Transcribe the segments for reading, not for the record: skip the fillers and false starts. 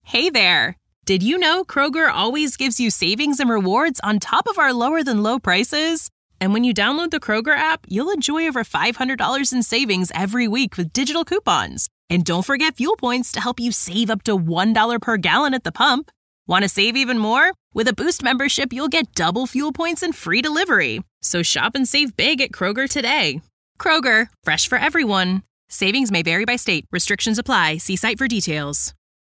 Hey there! Did you know Kroger always gives you savings and rewards on top of our lower-than-low prices? And when you download the Kroger app, you'll enjoy over $500 in savings every week with digital coupons. And don't forget fuel points to help you save up to $1 per gallon at the pump. Want to save even more? With a Boost membership, you'll get double fuel points and free delivery. So shop and save big at Kroger today. Kroger, fresh for everyone. Savings may vary by state. Restrictions apply. See site for details.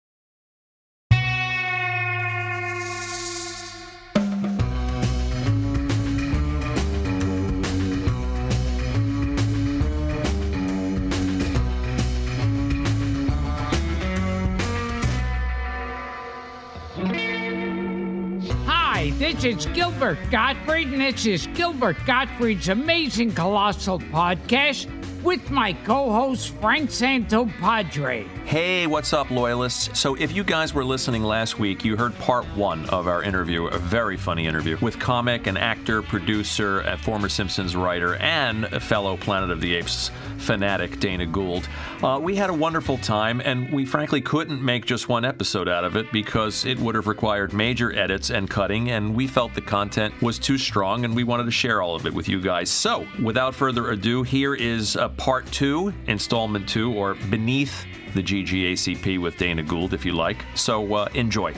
Hi, this is Gilbert Gottfried, and this is Gilbert Gottfried's Amazing Colossal Podcast with my co-host Frank Santopadre. Hey, what's up, loyalists? So if you guys were listening last week, you heard part one of our interview, a very funny interview, with comic and actor, producer, a former Simpsons writer, and a fellow Planet of the Apes fanatic, Dana Gould. We had a wonderful time, and we frankly couldn't make just one episode out of it because it would have required major edits and cutting, and we felt the content was too strong, and we wanted to share all of it with you guys. So, without further ado, here is part two, installment 2, or Beneath the GGACP with Dana Gould, if you like. So, enjoy.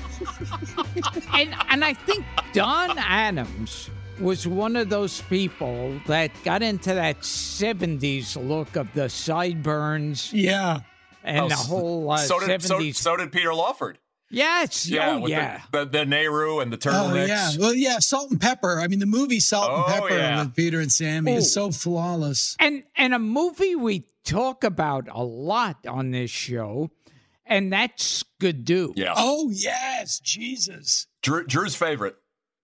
And I think Don Adams was one of those people that got into that 70s look of the sideburns. Yeah. And the whole 70s. So did Peter Lawford. Yes. Yeah. The Nehru and the turtlenecks. Oh, yeah. Well, yeah, Salt and Pepper. I mean, the movie Salt and Pepper with Peter and Sammy is so flawless. And a movie we talk about a lot on this show, and that's Skidoo. Yeah. Oh, yes. Jesus. Drew's favorite.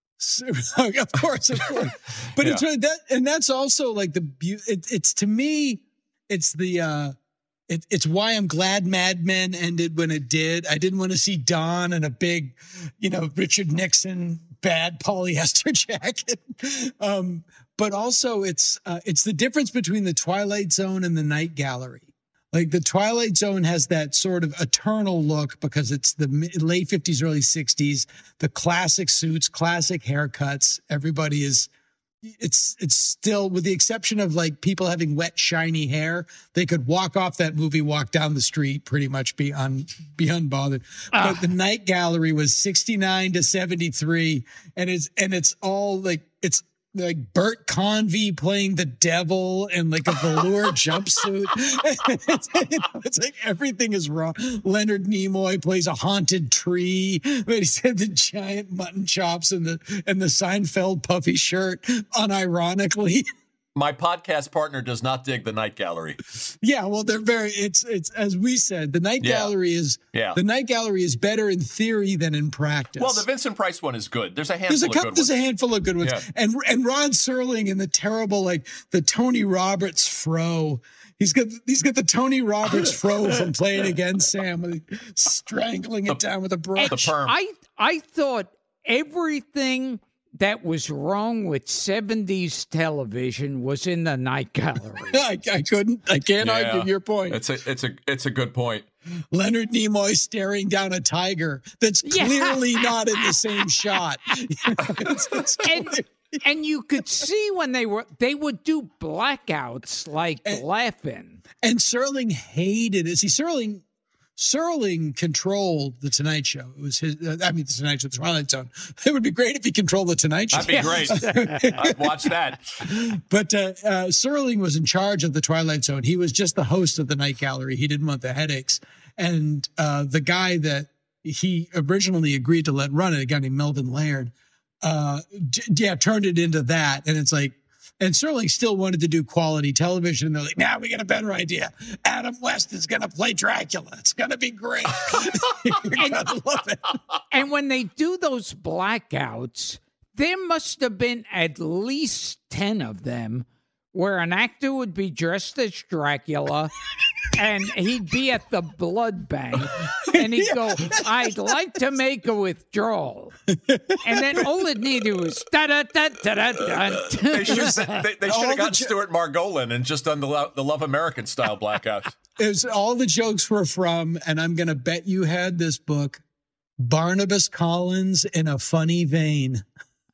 Of course. But it's really that, and that's also like it's to me, it's the it's why I'm glad Mad Men ended when it did. I didn't want to see Don in a big, Richard Nixon bad polyester jacket. But also it's the difference between the Twilight Zone and the Night Gallery. Like the Twilight Zone has that sort of eternal look because it's the late 50s, early 60s, the classic suits, classic haircuts. Everybody is, it's still, with the exception of like people having wet, shiny hair, they could walk off that movie, walk down the street, pretty much be unbothered. But the Night Gallery was 69 to 73. And it's all like, it's like Bert Convy playing the devil in like a velour jumpsuit. It's like everything is wrong. Leonard Nimoy plays a haunted tree, but he's had the giant mutton chops and the Seinfeld puffy shirt unironically. My podcast partner does not dig the Night Gallery. Yeah, well, they're it's as we said, the Night Gallery is the Night Gallery is better in theory than in practice. Well, the Vincent Price one is good. There's a handful of good ones. There's a handful of good ones. Yeah. And Rod Serling in the terrible, like the Tony Roberts fro. He's got the Tony Roberts fro from Playing Against Sam, strangling it down with a brush. The perm. I thought everything that was wrong with 70s television was in the Night Gallery. I can't argue your point. It's a good point. Leonard Nimoy staring down a tiger that's clearly not in the same shot. And you could see when they would do blackouts like laughing. And Serling hated it. See, Serling controlled The Tonight Show. It was his, The Tonight Show, The Twilight Zone. It would be great if he controlled The Tonight Show. That'd be great. I'd watch that. But Serling was in charge of The Twilight Zone. He was just the host of the Night Gallery. He didn't want the headaches. And the guy that he originally agreed to let run it, a guy named Melvin Laird, turned it into that. And it's like, and Serling still wanted to do quality television. And they're like, now we got a better idea. Adam West is going to play Dracula. It's going to be great. You're going to love it. And when they do those blackouts, there must have been at least 10 of them where an actor would be dressed as Dracula and he'd be at the blood bank and he'd go, I'd like to make a withdrawal. And then all it needed was da-da-da-da-da-da. They should have gotten Stuart Margolin and just done the Love American style blackout. It was all the jokes were from, and I'm going to bet you had this book, Barnabas Collins in a funny vein.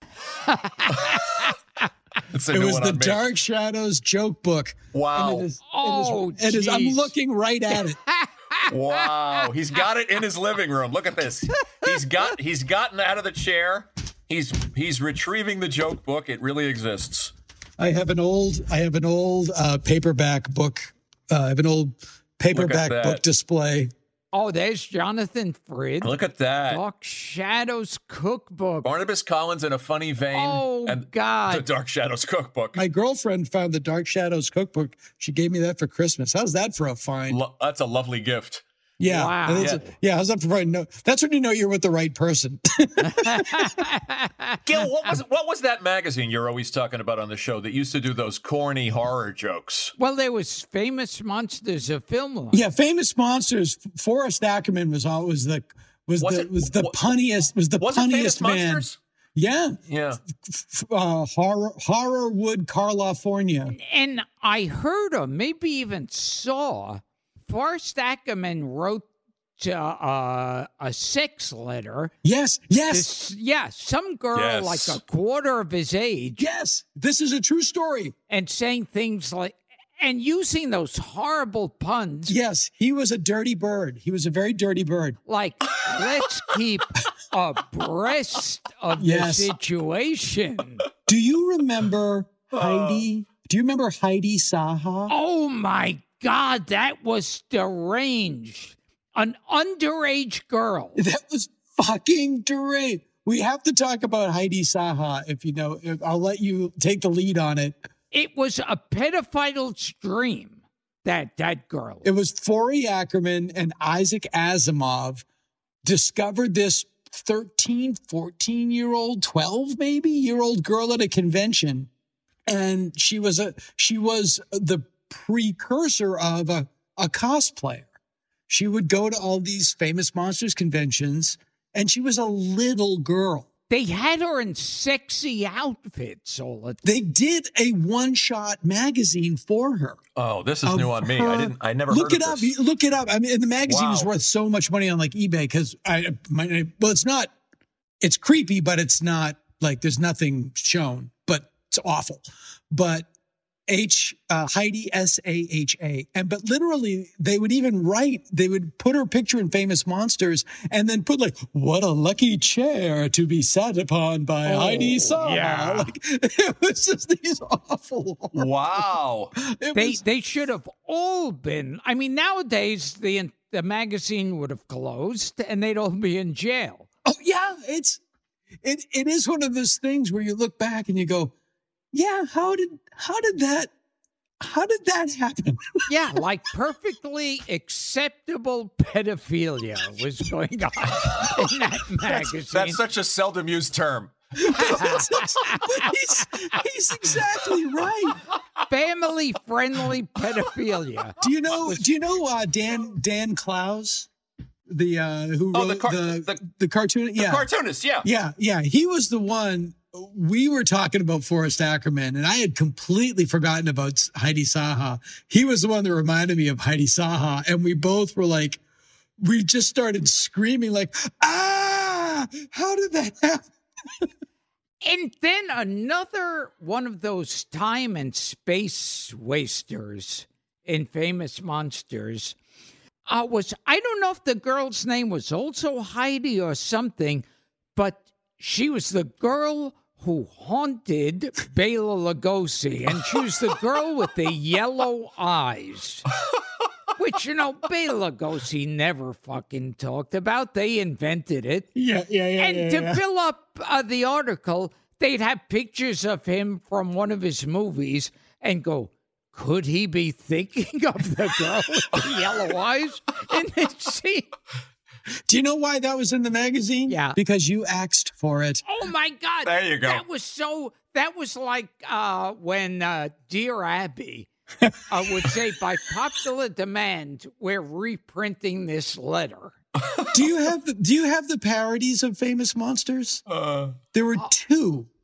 It was the Dark Shadows joke book. Wow. It is. I'm looking right at it. Wow. He's got it in his living room. Look at this. He's gotten out of the chair. He's retrieving the joke book. It really exists. I have an old paperback book. I have an old paperback book display. Oh, there's Jonathan Frid. Look at that. Dark Shadows Cookbook. Barnabas Collins in a funny vein. Oh, and God. The Dark Shadows Cookbook. My girlfriend found the Dark Shadows Cookbook. She gave me that for Christmas. How's that for a find? That's a lovely gift. Yeah. Wow. How's that for a find? No, that's when you know you're with the right person. Gil, what was that magazine you're always talking about on the show that used to do those corny horror jokes? Well, there was Famous Monsters of Film. Yeah, Famous Monsters. Forrest Ackerman was the punniest man. Monsters? Yeah. Horrorwood, California. And I heard, or maybe even saw, Forrest Ackerman wrote a sex letter. Yes. Some girl like a quarter of his age. Yes, this is a true story. And saying things like, and using those horrible puns. Yes, he was a dirty bird. He was a very dirty bird. Like, let's keep abreast of the situation. Do you remember Heidi? Do you remember Heidi Saha? Oh, my God, that was deranged. An underage girl. That was fucking deranged. We have to talk about Heidi Saha, if you know. I'll let you take the lead on it. It was a pedophile's dream, that girl. It was Forrest Ackerman and Isaac Asimov discovered this 13, 14-year-old, 12 maybe year old girl at a convention. And she was the precursor of a cosplayer. She would go to all these Famous Monsters conventions, and she was a little girl. They had her in sexy outfits all the time. They did a one-shot magazine for her. Oh, this is new on me. I never Look heard it of up. this. Look it up. I mean, and the magazine is worth so much money on like eBay because it's not. It's creepy, but it's not like there's nothing shown. But it's awful. But Heidi Saha, but literally they would put her picture in Famous Monsters and then put like, what a lucky chair to be sat upon by Heidi Saha. Yeah. Like, it was just these awful. Wow. They should have all been. I mean, nowadays the magazine would have closed and they'd all be in jail. Oh yeah, it is one of those things where you look back and you go, yeah, how did that happen? Yeah, like perfectly acceptable pedophilia was going on in that magazine. That's such a seldom used term. He's exactly right. Family-friendly pedophilia. Do you know Dan Clowes? Who wrote the cartoon? The cartoonist, yeah. Yeah. He was the one. We were talking about Forrest Ackerman, and I had completely forgotten about Heidi Saha. He was the one that reminded me of Heidi Saha, and we both were like, we just started screaming like, how did that happen? And then another one of those time and space wasters in Famous Monsters was, I don't know if the girl's name was also Heidi or something, but she was the girl who haunted Bela Lugosi, and she was the girl with the yellow eyes, which, Bela Lugosi never fucking talked about. They invented it. Yeah. And to fill up the article, they'd have pictures of him from one of his movies and go, could he be thinking of the girl with the yellow eyes in this scene? Do you know why that was in the magazine? Yeah. Because you asked for it. Oh, my God. There you go. That was like when Dear Abby would say, by popular demand, we're reprinting this letter. Do you have the parodies of Famous Monsters? There were two.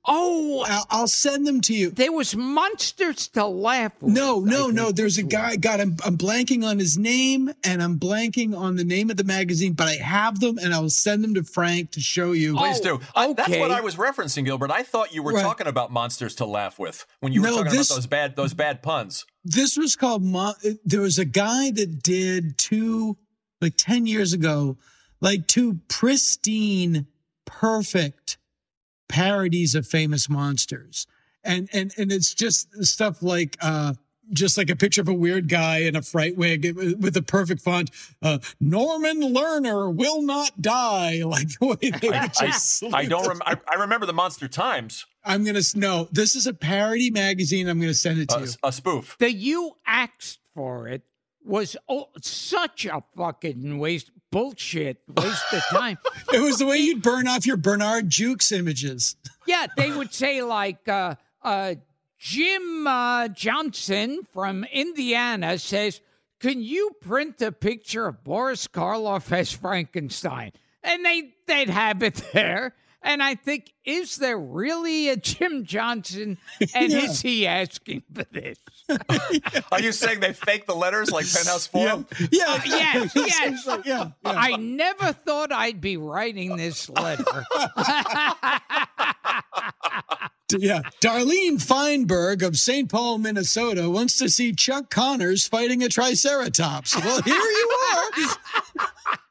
Oh, I'll send them to you. there was Monsters to Laugh With. No. There's a guy. God, I'm blanking on his name, and I'm blanking on the name of the magazine. But I have them, and I will send them to Frank to show you. Please do. okay. That's what I was referencing, Gilbert. I thought you were Right. talking about Monsters to Laugh With when you were talking about those bad puns. This was called. There was a guy that did 10 years ago, two pristine, perfect parodies of famous monsters, and it's just stuff like just like a picture of a weird guy in a fright wig with a perfect font. Norman Lerner will not die. Like the way they I don't remember. I remember the Monster Times. This is a parody magazine. I'm gonna send it to you. A spoof. The you asked for it was such a fucking waste of time. It was the way you'd burn off your Bernard Jukes images. Yeah, they would say Jim Johnson from Indiana says, "Can you print a picture of Boris Karloff as Frankenstein?" And they'd have it there. And I think, is there really a Jim Johnson? And is he asking for this? Are you saying they fake the letters like Penthouse Forum? Yeah. Yes. Yeah. I never thought I'd be writing this letter. Yeah. Darlene Feinberg of St. Paul, Minnesota wants to see Chuck Connors fighting a Triceratops. Well, here you are.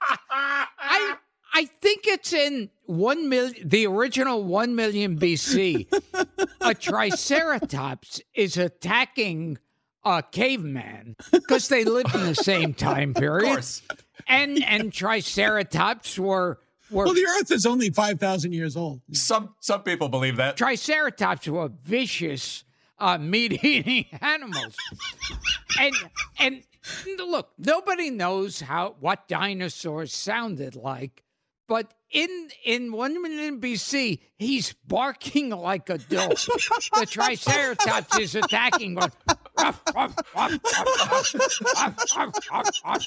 I think it's in 1 million, the original 1 million BC. A Triceratops is attacking a caveman because they lived in the same time period. Of course. And Triceratops were Well, the Earth is only 5,000 years old. Some people believe that. Triceratops were vicious meat-eating animals. And look, nobody knows what dinosaurs sounded like. But in 1 million BC, he's barking like a dog. The Triceratops is attacking. Going, ruff, ruff, ruff, ruff, ruff, ruff, ruff, ruff.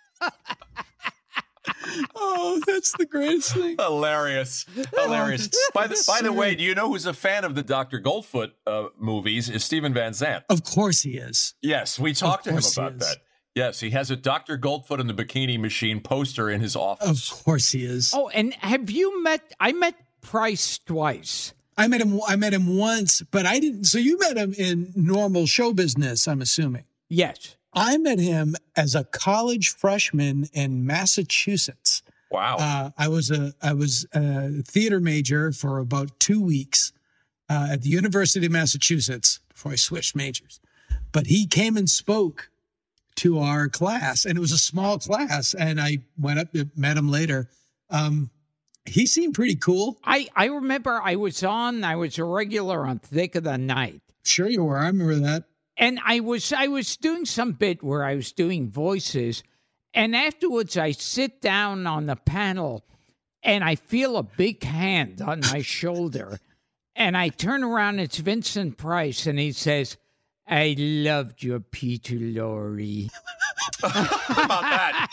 Oh, that's the greatest thing. Hilarious. By the way, do you know who's a fan of the Dr. Goldfoot movies? Is Steven Van Zandt. Of course he is. Yes, we talked to him about that. Yes, he has a Dr. Goldfoot and the Bikini Machine poster in his office. Of course he is. Oh, and have you met? I met Price twice. I met him once, but I didn't. So you met him in normal show business, I'm assuming. Yes. I met him as a college freshman in Massachusetts. Wow. I was a theater major for about 2 weeks at the University of Massachusetts before I switched majors. But he came and spoke to our class, and it was a small class, and I went up and met him later. He seemed pretty cool. I remember I was a regular on Thick of the Night. Sure you were. I remember that. And I was doing some bit where I was doing voices, and afterwards I sit down on the panel and I feel a big hand on my shoulder, and I turn around, it's Vincent Price, and he says, "I loved your Peter Lorre." How about that?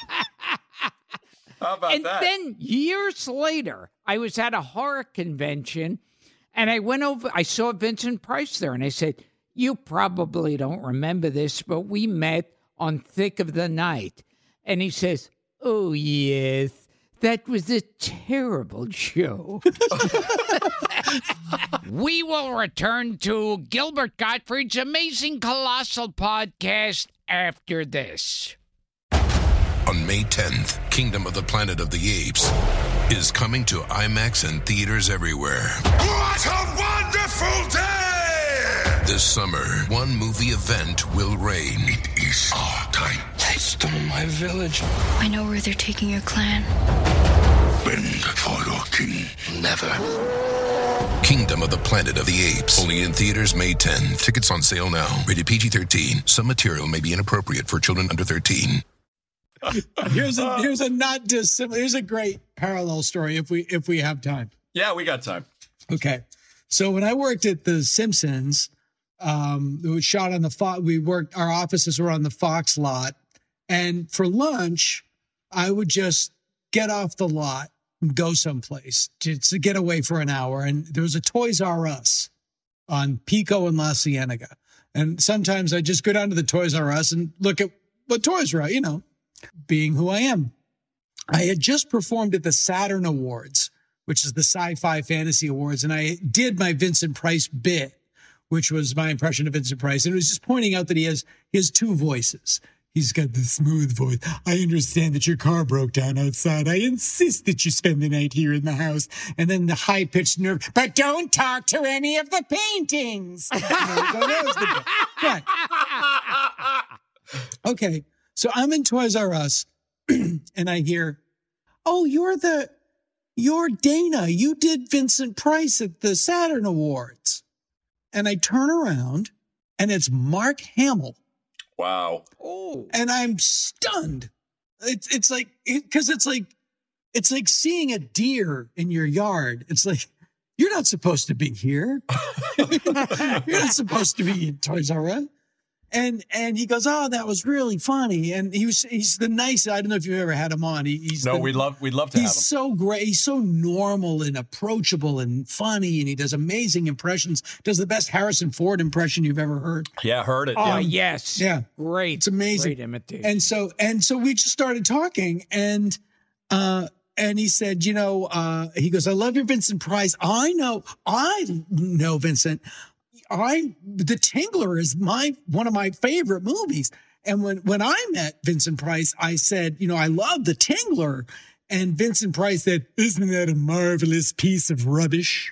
And then years later, I was at a horror convention, and I saw Vincent Price there, and I said, "You probably don't remember this, but we met on Thick of the Night." And he says, "Oh, yes, that was a terrible show." We will return to Gilbert Gottfried's Amazing Colossal Podcast after this. On May 10th, Kingdom of the Planet of the Apes is coming to IMAX and theaters everywhere. What a wonderful day! This summer, one movie event will reign. It is our time. They stole my village. I know where they're taking your clan. Bend for your king. Never. Kingdom of the Planet of the Apes. Only in theaters May 10th. Tickets on sale now. Rated PG-13. Some material may be inappropriate for children under 13. Here's a great parallel story if we have time. Yeah, we got time. Okay. So when I worked at The Simpsons, it was shot on the Fox. Our offices were on the Fox lot. And for lunch, I would just get off the lot go someplace to get away for an hour. And there was a Toys R Us on Pico and La Cienega. And sometimes I just go down to the Toys R Us and look at what toys are, being who I am. I had just performed at the Saturn Awards, which is the Sci-Fi Fantasy Awards. And I did my Vincent Price bit, which was my impression of Vincent Price. And it was just pointing out that he has two voices. He's got the smooth voice. I understand that your car broke down outside. I insist that you spend the night here in the house. And then the high-pitched nerve, but don't talk to any of the paintings. Right. Okay, so I'm in Toys R Us, and I hear, oh, you're Dana. You did Vincent Price at the Saturn Awards. And I turn around, and it's Mark Hamill. Wow. Oh. And I'm stunned. It's like seeing a deer in your yard. It's like, you're not supposed to be here. You're not supposed to be in Toys R Us. And he goes, oh, that was really funny. And he's the nicest. I don't know if you've ever had him on. We'd love to have him. He's so great. He's so normal and approachable and funny. And he does amazing impressions. Does the best Harrison Ford impression you've ever heard. Yeah, heard it. Oh, yeah. yes. Yeah. Great. It's amazing. Great imitation. And so we just started talking, and he said, he goes, I love your Vincent Price. I know Vincent. The Tingler is one of my favorite movies. And when I met Vincent Price, I said, I love The Tingler. And Vincent Price said, isn't that a marvelous piece of rubbish?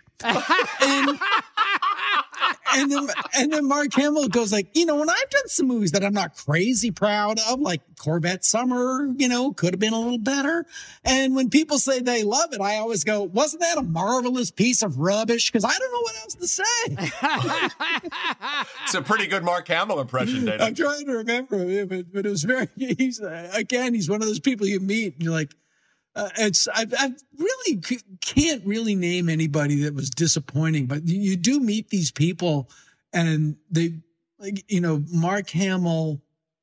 and then Mark Hamill goes like, when I've done some movies that I'm not crazy proud of, like Corvette Summer, could have been a little better. And when people say they love it, I always go, wasn't that a marvelous piece of rubbish? Because I don't know what else to say. It's a pretty good Mark Hamill impression, Dana. I'm trying to remember, but it was he's one of those people you meet and you're like, I really can't really name anybody that was disappointing, but you do meet these people, and they, Mark Hamill,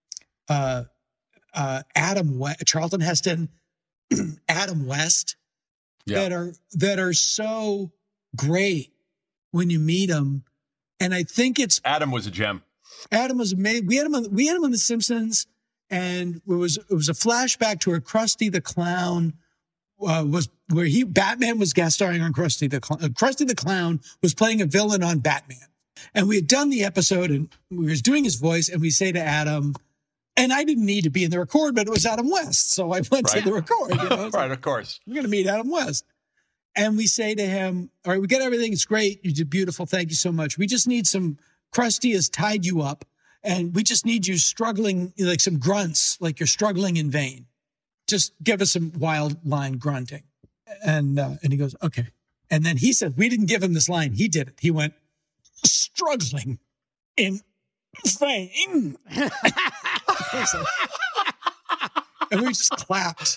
Adam West, Charlton Heston, Adam West, yeah. that are so great when you meet them, and I think Adam was a gem. Adam was amazing. We had him on The Simpsons, and it was a flashback to where Krusty the Clown. Batman was guest starring on Krusty the Clown. Krusty the Clown was playing a villain on Batman. And we had done the episode, and we was doing his voice, and we say to Adam, and I didn't need to be in the record, but it was Adam West. So I went to the record. Right, of course. We're going to meet Adam West. And we say to him, all right, we get everything. It's great. You did beautiful. Thank you so much. We just need Krusty has tied you up, and we just need you struggling, like some grunts, like you're struggling in vain. Just give us some wild line grunting. And he goes, okay. And then he said, we didn't give him this line. He did it. He went, struggling in vain. And we just clapped.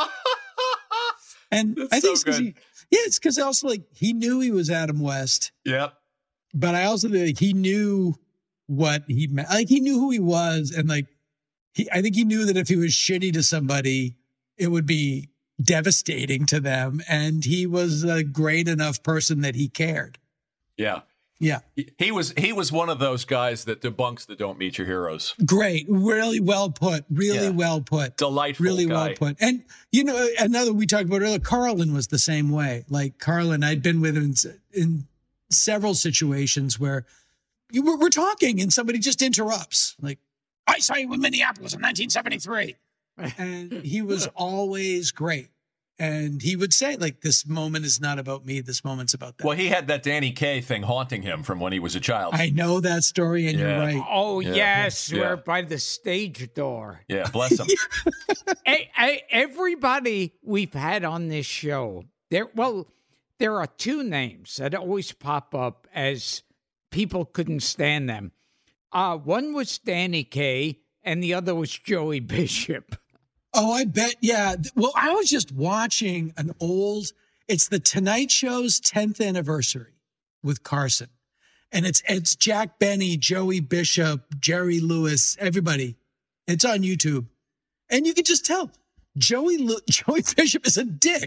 And that's I think so good. it's because also he knew he was Adam West. Yeah. But I also think he knew what he meant. He knew who he was. And I think he knew that if he was shitty to somebody, it would be devastating to them. And he was a great enough person that he cared. Yeah. Yeah. He was one of those guys that debunks the don't meet your heroes. Great. Really well put. Really well put. Delightful really guy. Well put. And, another we talked about earlier, Carlin was the same way. Carlin, I'd been with him in several situations where we're talking and somebody just interrupts. I saw you in Minneapolis in 1973. And he was always great. And he would say, this moment is not about me. This moment's about them. Well, he had that Danny Kaye thing haunting him from when he was a child. I know that story, and you're right. Oh, yes. We're by the stage door. Yeah, bless him. Everybody we've had on this show, there are two names that always pop up as people couldn't stand them. One was Danny Kaye, and the other was Joey Bishop. Oh, I bet. Yeah. Well, I was just watching it's the Tonight Show's 10th anniversary with Carson. And it's Jack Benny, Joey Bishop, Jerry Lewis, everybody. It's on YouTube. And you can just tell Joey Bishop is a dick.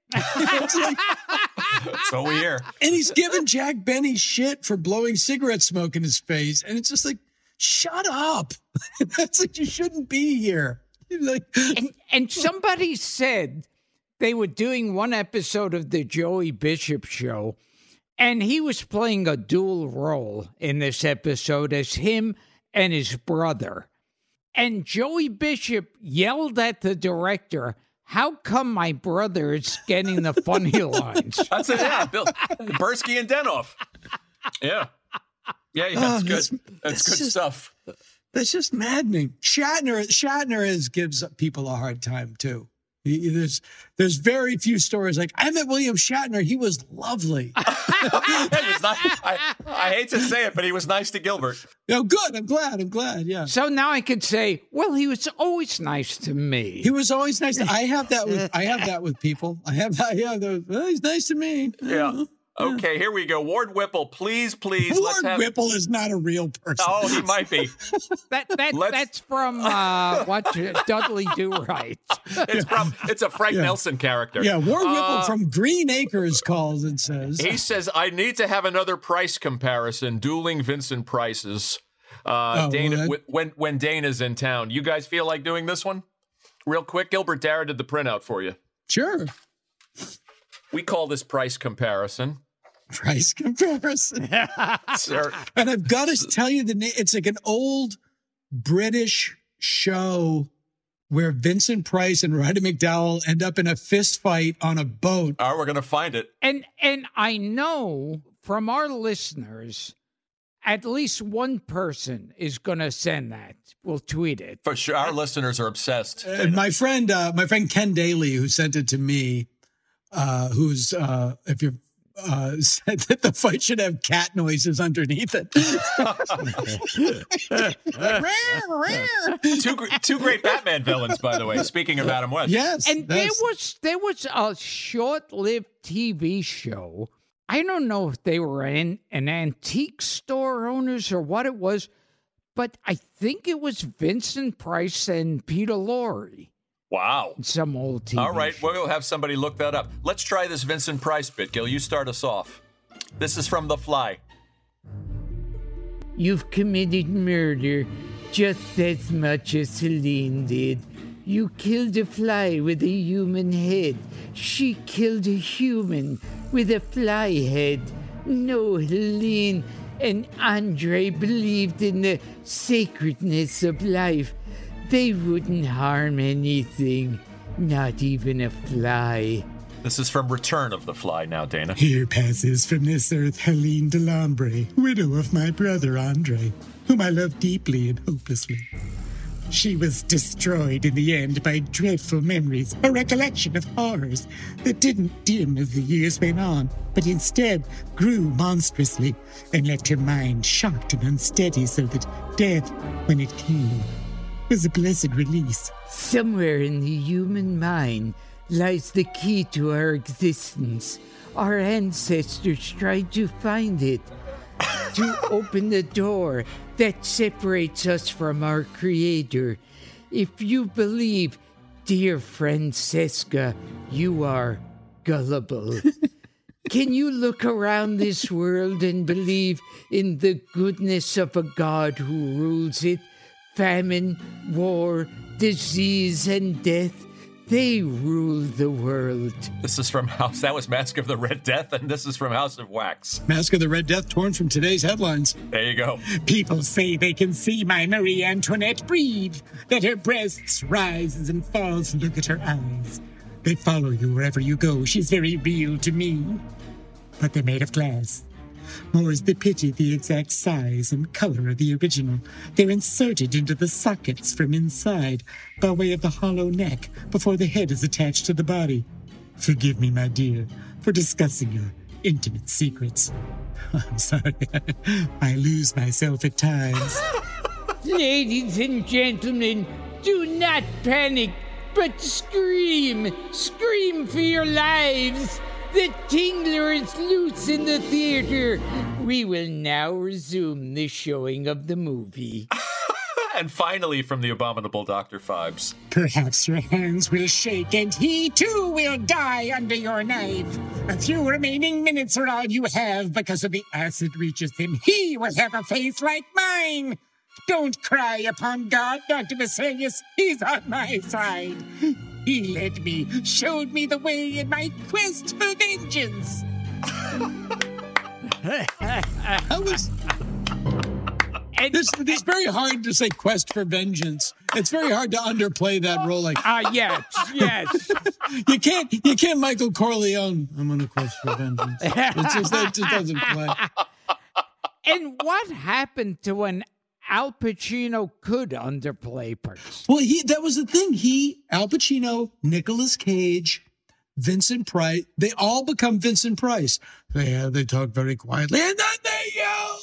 It's like, So we hear. and he's giving Jack Benny shit for blowing cigarette smoke in his face. And it's just like, shut up. That's like, you shouldn't be here. Like, And somebody said they were doing one episode of the Joey Bishop show, and he was playing a dual role in this episode as him and his brother. And Joey Bishop yelled at the director, "How come my brother is getting the funny lines?" That's it. Yeah, Bill Bursky and Denoff. Yeah, that's good. That's good just stuff. That's just maddening. Shatner gives people a hard time too. There's very few stories like, I met William Shatner. He was lovely. It was not, I hate to say it, but he was nice to Gilbert. No, good. I'm glad. Yeah. So now I could say, well, he was always nice to me. He was always nice. I have that with people. I have those. Well, he's nice to me. Yeah. Okay, here we go. Ward Whipple, please. Ward Whipple is not a real person. Oh, he might be. That's from Dudley Do Right. It's a Frank Nelson character. Yeah, Ward Whipple from Green Acres calls and says. He says, I need to have another price comparison, dueling Vincent prices. Dana, when Dana's in town. You guys feel like doing this one? Real quick, Gilbert Dara did the printout for you. Sure. We call this price comparison. Price comparison. Sir. And I've got to tell you the name. It's like an old British show where Vincent Price and Roddy McDowell end up in a fist fight on a boat. All right, we're going to find it. And I know from our listeners, at least one person is going to send that. We'll tweet it. For sure. Our listeners are obsessed. And my friend Ken Daly, who sent it to me, who's, if you're, said that the fight should have cat noises underneath it. Two great Batman villains, by the way. Speaking of Adam West, yes, and there was a short-lived TV show. I don't know if they were in an antique store owners or what it was, but I think it was Vincent Price and Peter Lorre. Wow. Some old TV All right, show. we'll have somebody look that up. Let's try this Vincent Price bit. Gil, you start us off. This is from The Fly. You've committed murder just as much as Celine did. You killed a fly with a human head. She killed a human with a fly head. No, Helene and Andre believed in the sacredness of life. They wouldn't harm anything, not even a fly. This is from Return of the Fly now, Dana. Here passes from this earth Helene Delambre, widow of my brother Andre, whom I love deeply and hopelessly. She was destroyed in the end by dreadful memories, a recollection of horrors that didn't dim as the years went on, but instead grew monstrously and left her mind shocked and unsteady so that death, when it came, was a blessed release. Somewhere in the human mind lies the key to our existence. Our ancestors tried to find it, to open the door that separates us from our Creator. If you believe, dear friend Seska, you are gullible. Can you look around this world and believe in the goodness of a God who rules it? Famine, war, disease, and death, they rule the world. This is from House. That was Mask of the Red Death, and this is from House of Wax. Mask of the Red Death torn from today's headlines. There you go. People say they can see my Marie Antoinette breathe, that her breasts rise and falls. Look at her eyes. They follow you wherever you go. She's very real to me. But they're made of glass. More's the pity, the exact size and color of the original. They're inserted into the sockets from inside by way of the hollow neck before the head is attached to the body. Forgive me, my dear, for discussing your intimate secrets. I'm sorry. I lose myself at times. Ladies and gentlemen, do not panic, but scream. Scream for your lives. The Tingler is loose in the theater. We will now resume the showing of the movie. And finally, from the abominable Dr. Phibes. Perhaps your hands will shake and he too will die under your knife. A few remaining minutes are all you have because when the acid reaches him, he will have a face like mine. Don't cry upon God, Dr. Vesalius. He's on my side. He led me, showed me the way in my quest for vengeance. It's very hard to say quest for vengeance. It's very hard to underplay that role. Like, yes. You can't Michael Corleone. I'm on a quest for vengeance. That just doesn't play. And what happened to when Al Pacino could underplay parts? Well, that was the thing. Al Pacino, Nicolas Cage, Vincent Price, they all become Vincent Price. They talk very quietly, and then they yell.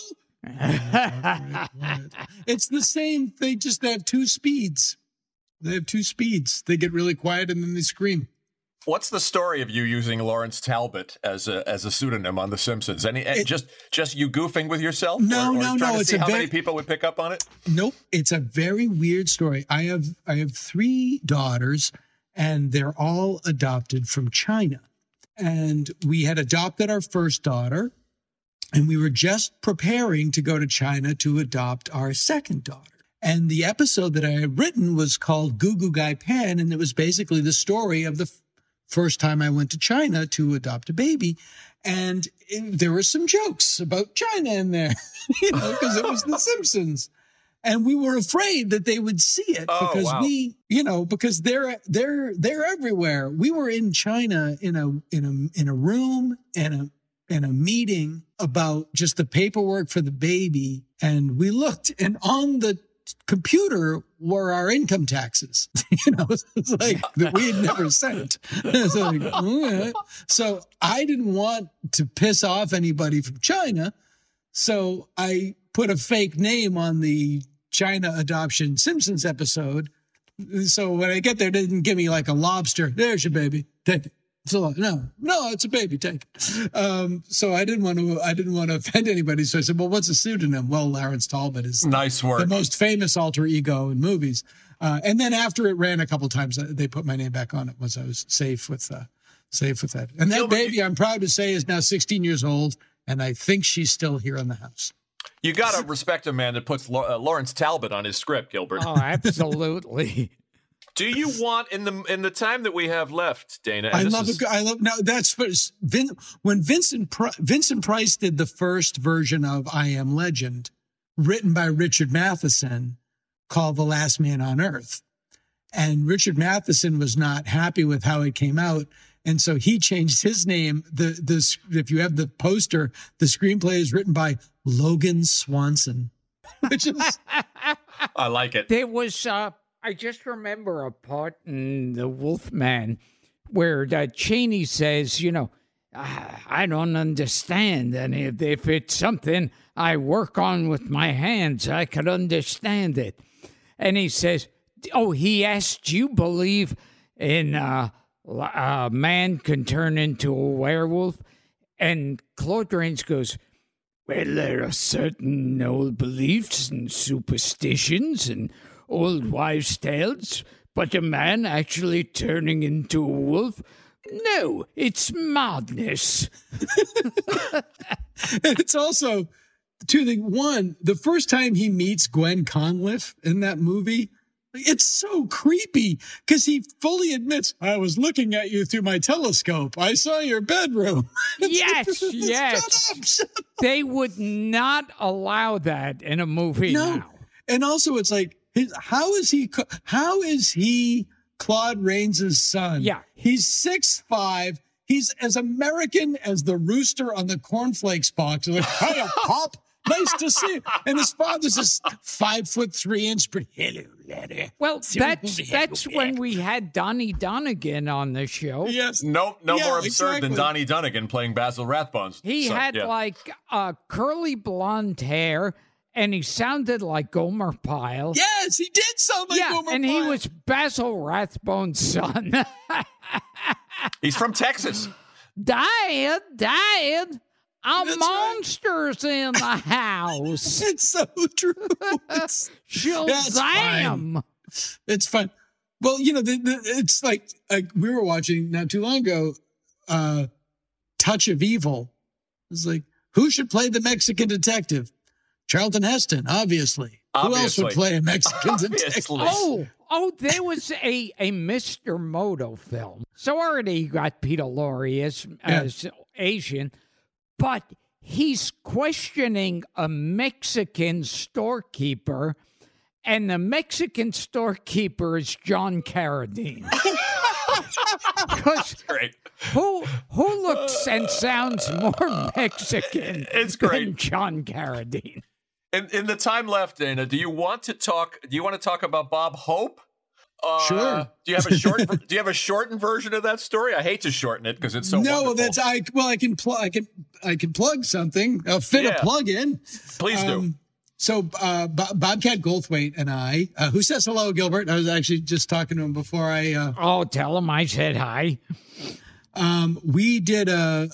It's the same. They have two speeds. They get really quiet and then they scream. What's the story of you using Lawrence Talbot as a pseudonym on The Simpsons? Just you goofing with yourself? No. To see how many people would pick up on it? Nope. It's a very weird story. I have 3 daughters, and they're all adopted from China. And we had adopted our first daughter, and we were just preparing to go to China to adopt our second daughter. And the episode that I had written was called Goo Goo Gai Pan, and it was basically the story of the first time I went to China to adopt a baby. And there were some jokes about China in there, because it was The Simpsons. And we were afraid that they would see it because because they're everywhere. We were in China in a room and a meeting about just the paperwork for the baby. And we looked, and on the computer were our income taxes. It's like that we had never sent. So I didn't want to piss off anybody from China. So I put a fake name on the China adoption Simpsons episode. So when I get there, they didn't give me like a lobster. There's your baby. Take it. So no, it's a baby. Take it. So I didn't want to offend anybody. So I said, well, what's a pseudonym? Well, Lawrence Talbot is nice work. The most famous alter ego in movies. And then after it ran a couple times, they put my name back on it once I was safe with that. And that baby, I'm proud to say, is now 16 years old. And I think she's still here in the house. You got to respect a man that puts Lawrence Talbot on his script, Gilbert. Oh, absolutely. Do you want in the time that we have left, Dana? When Vincent Price did the first version of I Am Legend, written by Richard Matheson, called The Last Man on Earth. And Richard Matheson was not happy with how it came out. And so he changed his name. If you have the poster, the screenplay is written by Logan Swanson, which is I like it. There was I just remember a part in The Wolfman where Cheney says, I don't understand. And if it's something I work on with my hands, I could understand it. And he says, he asked, you believe in a man can turn into a werewolf? And Claude Rains goes, well, there are certain old beliefs and superstitions and old wives' tales, but a man actually turning into a wolf? No, it's madness. And it's also two things. One, the first time he meets Gwen Conliffe in that movie, it's so creepy because he fully admits, I was looking at you through my telescope. I saw your bedroom. Yes. Shut up. They would not allow that in a movie now. And also it's like, how is he Claude Rains' son? Yeah. He's 6'5". He's as American as the rooster on the cornflakes box. He's like, hey, Pop, nice to see you. And his father's just 5'3". But hello, laddie. Well, that's when we had Donnie Donegan on the show. Yes. No more absurd than Donnie Donegan playing Basil Rathbones. He had curly blonde hair. And he sounded like Gomer Pyle. Yes, he did sound like Gomer Pyle. And he was Basil Rathbone's son. He's from Texas. Dad, monster's in the house. It's so true. Shazam! It's fun. Well, it's like we were watching not too long ago, Touch of Evil. It's like, who should play the Mexican detective? Charlton Heston, obviously. Who else would play a Mexican detective? Oh, there was a Mr. Moto film. So already you got Peter Lorre as Asian, but he's questioning a Mexican storekeeper, and the Mexican storekeeper is John Carradine. Because who looks and sounds more Mexican than John Carradine? In the time left, Dana, do you want to talk about Bob Hope? Sure. Do you have a shortened version of that story? I hate to shorten it because it's so wonderful. I can plug something. I'll fit a plug in. Please do. So Bobcat Goldthwait and I, who says hello, Gilbert? I was actually just talking to him before I. Tell him I said hi. We did a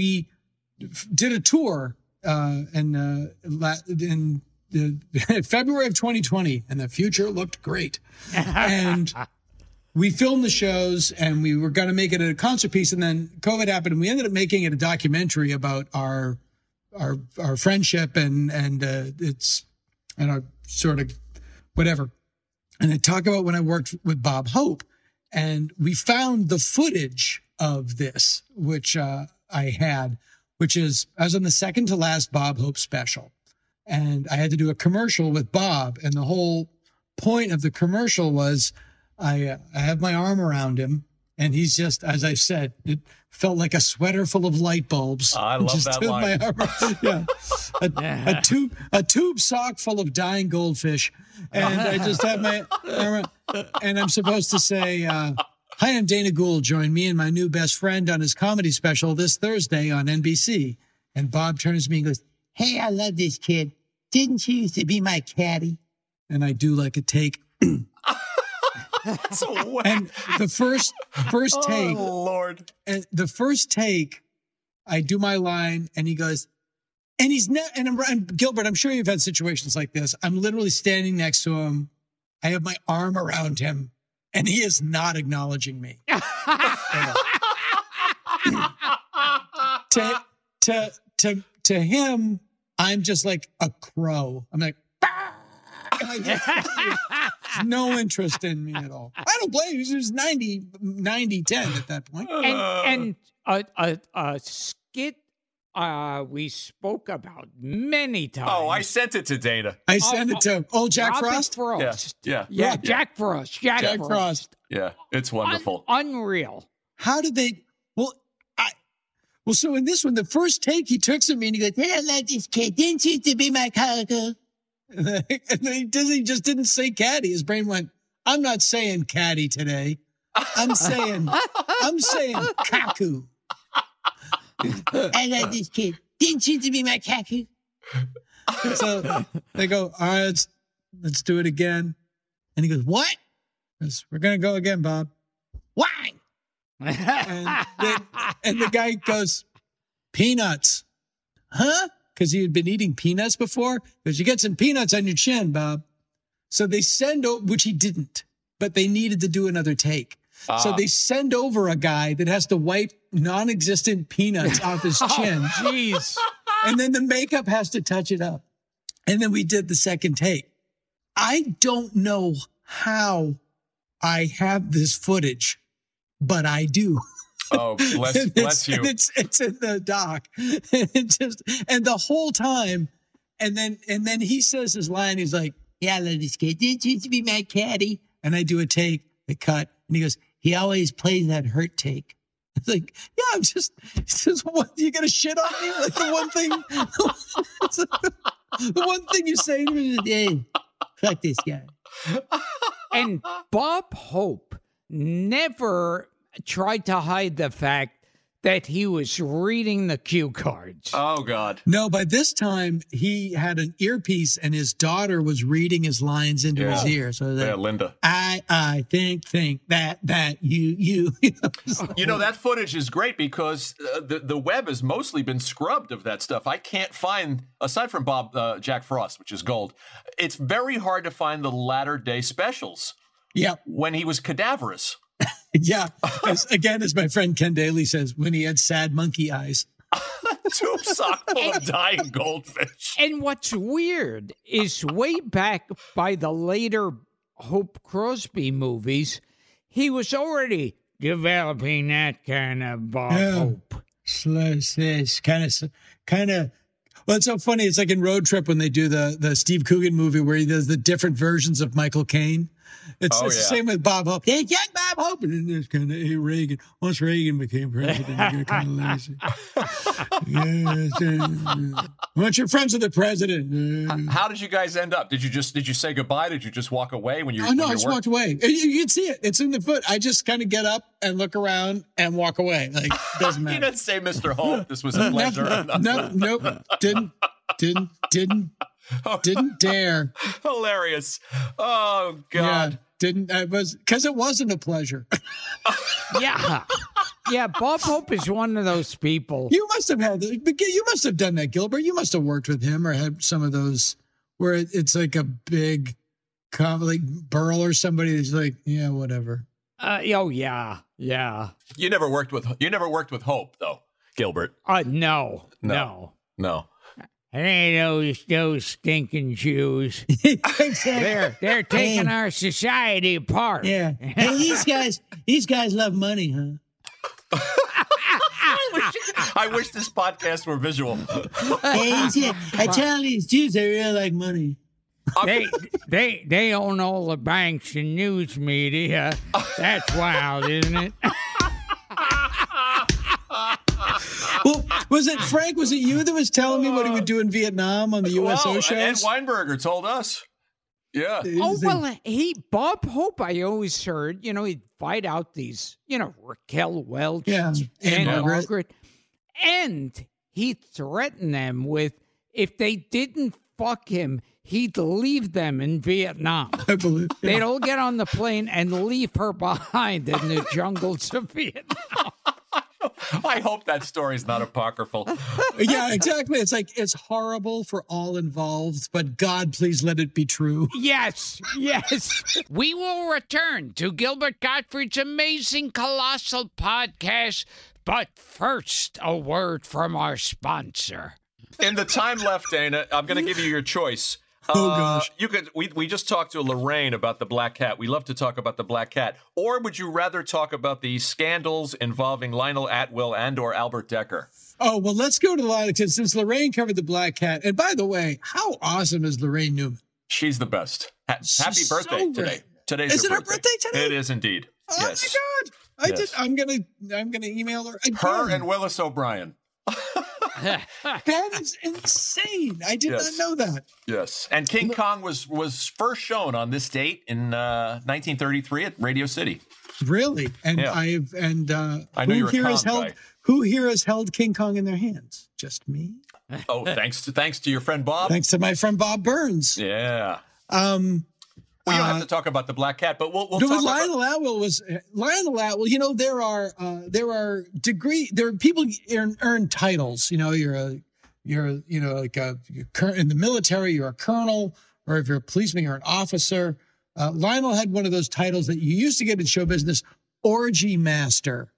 tour in February of 2020, and the future looked great. And we filmed the shows, and we were going to make it a concert piece, and then COVID happened, and we ended up making it a documentary about our friendship and our sort of whatever. And I talk about when I worked with Bob Hope, and we found the footage of this, which I had, which is I was on the second to last Bob Hope special, and I had to do a commercial with Bob, and the whole point of the commercial was I have my arm around him, and he's just, as I said, it felt like a sweater full of light bulbs. I love that line. A tube sock full of dying goldfish, and I just have my arm, and I'm supposed to say, "Hi, I'm Dana Gould. Join me and my new best friend on his comedy special this Thursday on NBC." And Bob turns to me and goes, "Hey, I love this kid. Didn't you used to be my caddy?" And I do like a take. And the first take, oh Lord! And the first take, I do my line, and he goes, and he's not. And I'm Gilbert. I'm sure you've had situations like this. I'm literally standing next to him. I have my arm around him, and he is not acknowledging me. To him, I'm just like a crow. I'm like. No interest in me at all. I don't blame you. It was 90-10 at that point. And a skit we spoke about many times. Oh, I sent it to Dana. I sent it to old Jack Frost? Yeah, Jack Frost. Jack Frost. Yeah, it's wonderful. Unreal. How did they... Well, so in this one, the first take, he took to me and he goes, "Hey, I love this kid. Didn't you used to be my cargo?" And then he just didn't say caddy. His brain went, "I'm not saying caddy today. I'm saying kaku." "I love this kid. Didn't you used to be my kaku?" So they go, "All right, let's do it again." And he goes, "What?" Goes, "We're going to go again, Bob." "Why?" And the guy goes, "Peanuts." "Huh?" Because he had been eating peanuts before. Because you get some peanuts on your chin, Bob. So they send over, which he didn't, but they needed to do another take. So they send over a guy that has to wipe non-existent peanuts off his chin. Jeez. And then the makeup has to touch it up. And then we did the second take. I don't know how I have this footage, but I do. Oh, bless you. It's in the doc. And the whole time, and then he says his line. He's like, "Yeah, I love this kid. Didn't you used to be my caddy?" And I do a take, a cut, and he goes, "He always plays that hurt take." It's like, yeah, he says, "What, you gonna shit on me?" Like the one thing you say to me is, "Hey, fuck this guy." And Bob Hope never tried to hide the fact that he was reading the cue cards. Oh, God. No, by this time, he had an earpiece and his daughter was reading his lines into his ear. So that, Linda. I think that you. You know, that footage is great because the web has mostly been scrubbed of that stuff. I can't find, aside from Jack Frost, which is gold, it's very hard to find the latter-day specials. Yeah. When he was cadaverous. Yeah. As my friend Ken Daly says, when he had sad monkey eyes. Tube sock full of dying goldfish. And what's weird is way back by the later Hope Crosby movies, he was already developing that kind of Bob Hope. Kind of. Well, it's so funny. It's like in Road Trip when they do the Steve Coogan movie where he does the different versions of Michael Caine. It's the same with Bob Hope. Hey, young Bob Hope. And then there's kind of Reagan. Once Reagan became president, he got kind of lazy. Once you're friends with the president. How did you guys end up? Did you say goodbye? Did you just walk away when you? Oh no, I just walked away. You can see it. It's in the foot. I just kind of get up and look around and walk away. Like doesn't matter. You didn't say, Mr. Hope, this was a pleasure. Nope. Didn't dare. Hilarious. Oh God. Yeah, because it wasn't a pleasure. Yeah, Bob Hope is one of those people. You must have done that, Gilbert. You must have worked with him or had some of those where it's like a big, like Burl or somebody that's like, yeah, whatever. Yeah. You never worked with Hope though, Gilbert. No. It ain't those stinking Jews. Exactly. They're taking our society apart. Yeah. Hey, these guys love money, huh? I wish this podcast were visual. Hey, I tell these Jews they really like money. They own all the banks and news media. That's wild, isn't it? Well, was it Frank? Was it you that was telling me what he would do in Vietnam on the USO shows? Ed Weinberger told us. Yeah. Bob Hope, I always heard, he'd fight out these, Raquel Welch and Margaret. And he threatened them with, if they didn't fuck him, he'd leave them in Vietnam. I believe. Yeah. They'd all get on the plane and leave her behind in the jungles of Vietnam. I hope that story's not apocryphal. Yeah, exactly. It's like, it's horrible for all involved, but God, please let it be true. Yes. We will return to Gilbert Gottfried's amazing, colossal podcast. But first, a word from our sponsor. In the time left, Dana, I'm going to give you your choice. Oh, gosh. We just talked to Lorraine about the Black Cat. We love to talk about the Black Cat. Or would you rather talk about the scandals involving Lionel Atwill and or Albert Decker? Oh, well, let's go to Lionel, because since Lorraine covered the Black Cat. And by the way, how awesome is Lorraine Newman? She's the best. Happy birthday today. Today's Is it her birthday today? It is indeed. Oh, yes. my God. I'm gonna email her again. Her and Willis O'Brien. That is insane. I did not know that. Yes. And King Kong was first shown on this date in 1933 at Radio City. Really? And I know you're a Kong guy. Who here has held King Kong in their hands? Just me? Oh, thanks to your friend Bob. Thanks to my friend Bob Burns. Yeah. We don't have to talk about the Black Cat, but we'll talk about Lionel Atwill. There are people earn titles. You're in the military, you're a colonel, or if you're a policeman, you're an officer. Lionel had one of those titles that you used to get in show business, orgy master.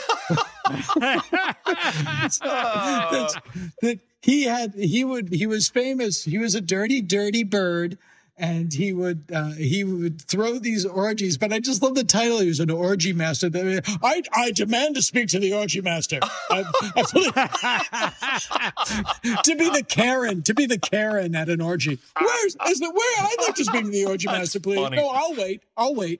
He was famous. He was a dirty bird. And he would throw these orgies, but I just love the title. He was an orgy master. I demand to speak to the orgy master. To be the Karen at an orgy. I'd like to speak to the orgy master, please. Funny. No, I'll wait.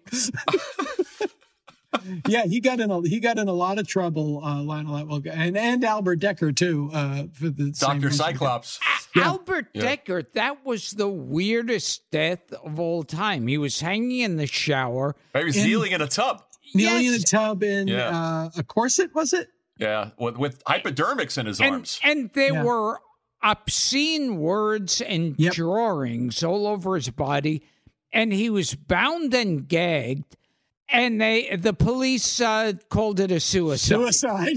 Yeah, he got in a lot of trouble, Lionel Atwill, and Albert Decker too, for the Dr. Cyclops. Albert Decker, that was the weirdest death of all time. He was hanging in the shower. He was kneeling in a tub. Kneeling in a tub in a corset, was it? Yeah, with hypodermics in his arms. And there were obscene words and drawings all over his body, and he was bound and gagged, and the police called it a suicide. Suicide.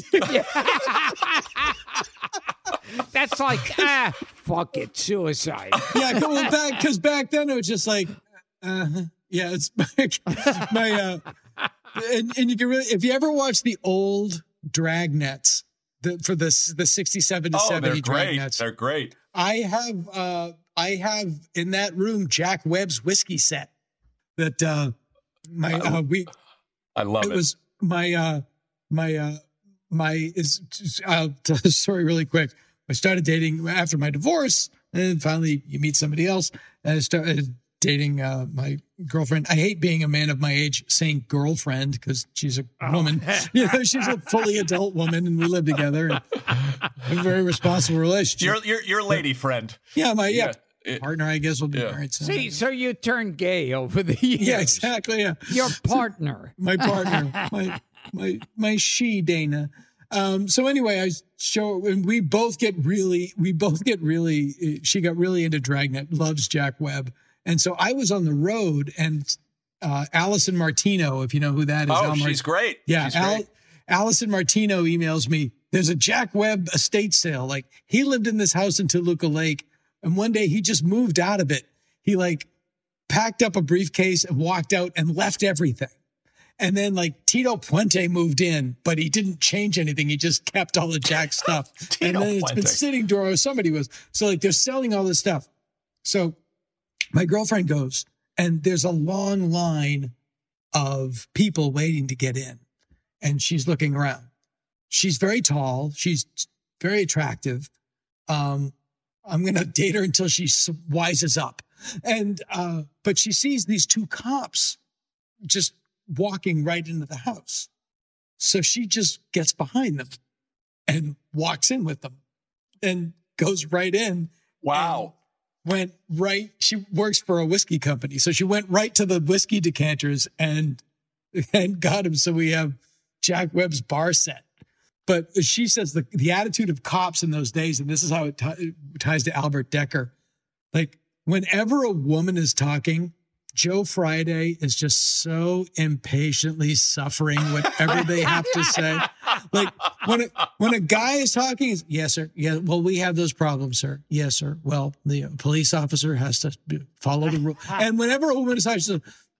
That's like, fuck it, suicide. Yeah, going back, because back then it was just like, it's my and you can really, if you ever watch the old Dragnets, for the 67 to 70 Dragnets, they're great. I have in that room Jack Webb's whiskey set that I love it. It was I'll tell the story really quick. I started dating after my divorce, and finally you meet somebody else, and I started dating my girlfriend. I hate being a man of my age saying girlfriend because she's a woman. She's a fully adult woman, and we live together. And a very responsible relationship. Your lady friend. Yeah, my partner. I guess will be married soon. See, so you turned gay over the years. Yeah, exactly. Yeah, your partner. My partner. my she Dana. So anyway, and we both get really, she got really into Dragnet, loves Jack Webb. And so I was on the road, and Allison Martino, if you know who that is. Oh, she's great. Yeah. Allison Martino emails me, there's a Jack Webb estate sale. Like, he lived in this house in Toluca Lake, and one day he just moved out of it. He packed up a briefcase and walked out and left everything. And then Tito Puente moved in, but he didn't change anything. He just kept all the Jack stuff. And then it's been sitting there, or somebody was. So they're selling all this stuff. So my girlfriend goes, and there's a long line of people waiting to get in. And she's looking around. She's very tall. She's very attractive. I'm going to date her until she wises up. And, but she sees these two cops just walking right into the house. So she just gets behind them and walks in with them and goes right in. Wow. Went right. She works for a whiskey company. So she went right to the whiskey decanters and got him. So we have Jack Webb's bar set. But she says the attitude of cops in those days, and this is how it ties to Albert Decker. Whenever a woman is talking, Joe Friday is just so impatiently suffering whatever they have to say. When a guy is talking, is yes, sir. Yeah, well, we have those problems, sir. Yes, sir. Well, the police officer has to follow the rule. And whenever a woman is talking, she's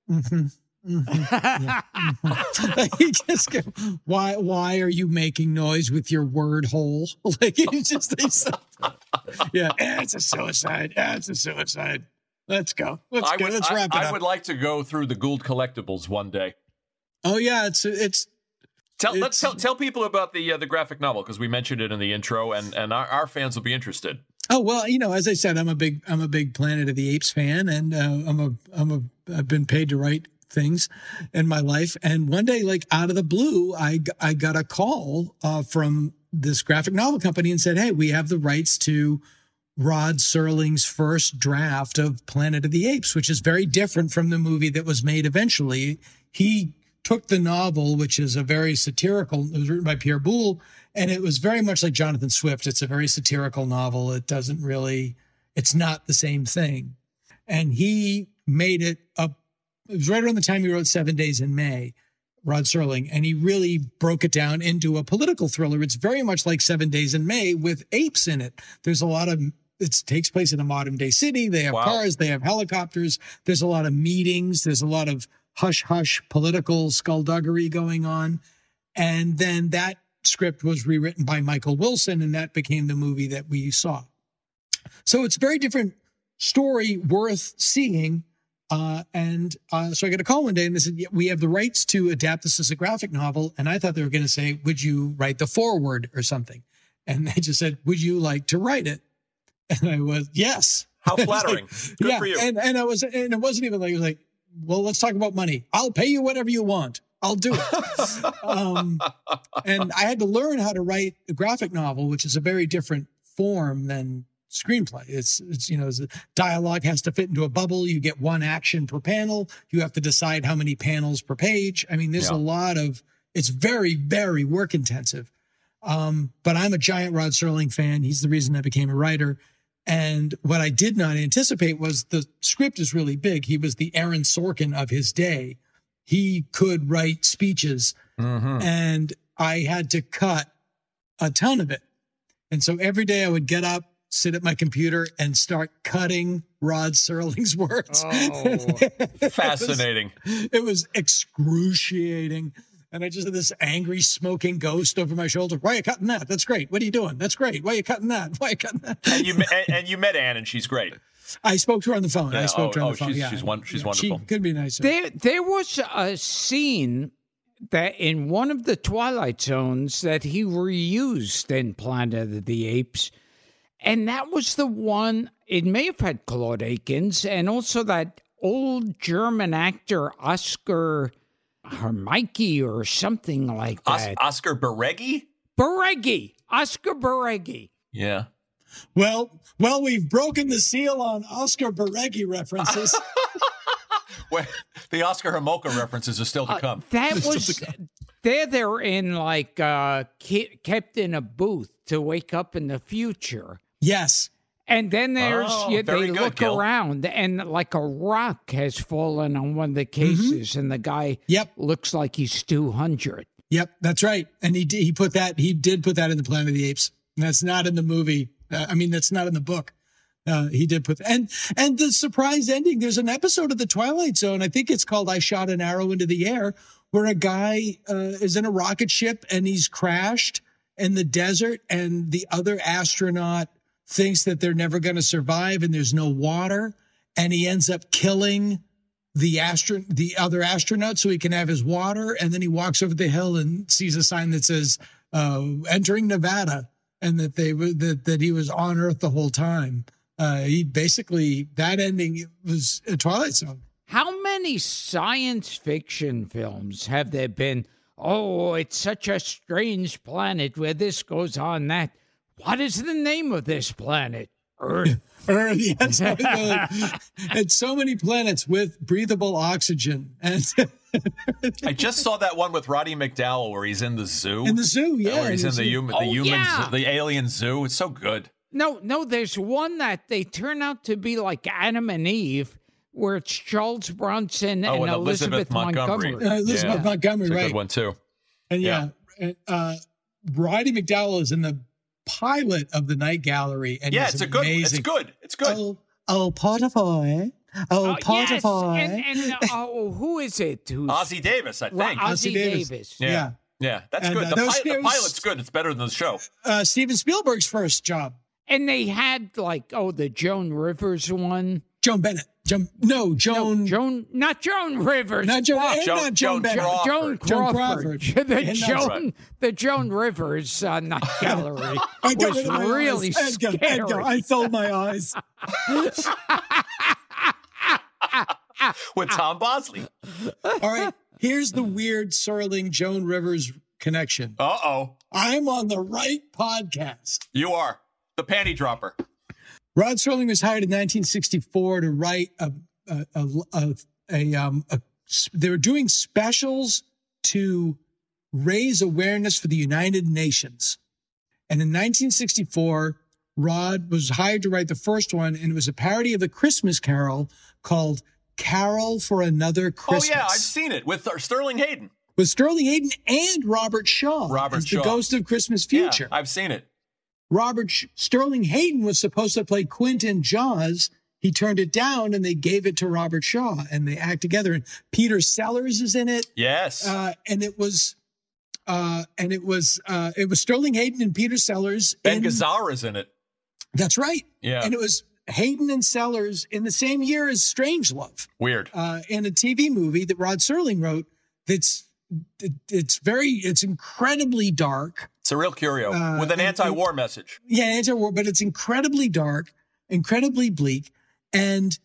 he just goes, why are you making noise with your word hole? It's a suicide. It's a suicide. Let's go. Let's wrap it up. I would like to go through the Gould collectibles one day. Oh yeah, let's tell people about the graphic novel, because we mentioned it in the intro, and our fans will be interested. Oh well, as I said, I'm a big Planet of the Apes fan, and I've been paid to write things in my life. And one day, out of the blue, I got a call from this graphic novel company and said, "Hey, we have the rights to Rod Serling's first draft of Planet of the Apes," which is very different from the movie that was made eventually. He took the novel, which is a very satirical, it was written by Pierre Boulle, and it was very much like Jonathan Swift. It's a very satirical novel. It's not the same thing. And he made it up. It was right around the time he wrote 7 Days in May, Rod Serling, and he really broke it down into a political thriller. It's very much like 7 Days in May with apes in it. There's a lot of, it takes place in a modern day city. They have cars, they have helicopters. There's a lot of meetings. There's a lot of hush-hush political skullduggery going on. And then that script was rewritten by Michael Wilson, and that became the movie that we saw. So it's a very different story, worth seeing. So I got a call one day and they said, we have the rights to adapt this as a graphic novel. And I thought they were going to say, would you write the foreword or something? And they just said, would you like to write it? And I was, yes. How flattering. Good for you. And it wasn't even like, it was like, well, let's talk about money. I'll pay you whatever you want. I'll do it. And I had to learn how to write a graphic novel, which is a very different form than screenplay. It's the dialogue has to fit into a bubble. You get one action per panel. You have to decide how many panels per page. I mean, there's a lot of, it's very, very work intensive. But I'm a giant Rod Serling fan. He's the reason I became a writer. And what I did not anticipate was the script is really big. He was the Aaron Sorkin of his day. He could write speeches, and I had to cut a ton of it. And so every day I would get up, sit at my computer, and start cutting Rod Serling's words. Oh, fascinating. It was excruciating. And I just had this angry, smoking ghost over my shoulder. Why are you cutting that? That's great. What are you doing? That's great. Why are you cutting that? Why are you cutting that? And you met Anne, and she's great. I spoke to her on the phone. Yeah, I spoke to her on the phone. She's wonderful. She could be nicer. There was a scene that in one of the Twilight Zones that he reused in Planet of the Apes. And that was the one, it may have had Claude Akins and also that old German actor Oscar Hermike or something like that. Oscar Bareggi? Oscar Bareggi. Yeah. Well, we've broken the seal on Oscar Bareggi references. Well, the Oscar Homolka references are still to come. That was, they're in like kept in a booth to wake up in the future. Yes. And then there's, they look Gil. around and like a rock has fallen on one of the cases and the guy looks like he's 200. Yep, that's right. And he did put that in the Planet of the Apes. And that's not in the movie. That's not in the book. He did put, and the surprise ending, there's an episode of The Twilight Zone, I think it's called I Shot an Arrow into the Air, where a guy is in a rocket ship and he's crashed in the desert and the other astronaut thinks that they're never going to survive and there's no water. And he ends up killing the other astronaut so he can have his water. And then he walks over the hill and sees a sign that says, entering Nevada, and that he was on Earth the whole time. That ending was a Twilight Zone. How many science fiction films have there been? Oh, it's such a strange planet where this goes on, that. What is the name of this planet? Earth. Earth, yes. And so many planets with breathable oxygen. And I just saw that one with Roddy McDowall where he's in the zoo. In the zoo, yeah. Where he's in the alien zoo. It's so good. No, there's one that they turn out to be like Adam and Eve, where it's Charles Bronson and Elizabeth Montgomery. Elizabeth Montgomery, it's right. A good one, too. And Roddy McDowall is in the pilot of the Night Gallery. And it's amazing. It's good. Oh, Potiphar. Oh, Potiphar. Yes. And who is it? Ozzie Davis, I think. Ozzie Davis. Yeah, that's good. The pilot's good. It's better than the show. Steven Spielberg's first job. And they had the Joan Rivers one. Joan Bennett. Not Joan Rivers. Not Joan Bennett. Joan Crawford. The Joan Rivers Night Gallery was really scary. I sold my eyes. With Tom Bosley. All right. Here's the weird Serling Joan Rivers connection. Uh-oh. I'm on the right podcast. You are. The panty dropper. Rod Serling was hired in 1964 to write they were doing specials to raise awareness for the United Nations. And in 1964, Rod was hired to write the first one, and it was a parody of the Christmas Carol called Carol for Another Christmas. Oh, yeah, I've seen it with Sterling Hayden. With Sterling Hayden and Robert Shaw. The Ghost of Christmas Future. Yeah, I've seen it. Sterling Hayden was supposed to play Quint in Jaws. He turned it down, and they gave it to Robert Shaw, and they act together. And Peter Sellers is in it. Yes. And it was Sterling Hayden and Peter Sellers. Ben Gazzara's in it. That's right. Yeah. And it was Hayden and Sellers in the same year as Strangelove. Weird. In a TV movie that Rod Serling wrote. It's incredibly dark. It's a real curio with an anti-war message. Yeah, anti-war, but it's incredibly dark, incredibly bleak. And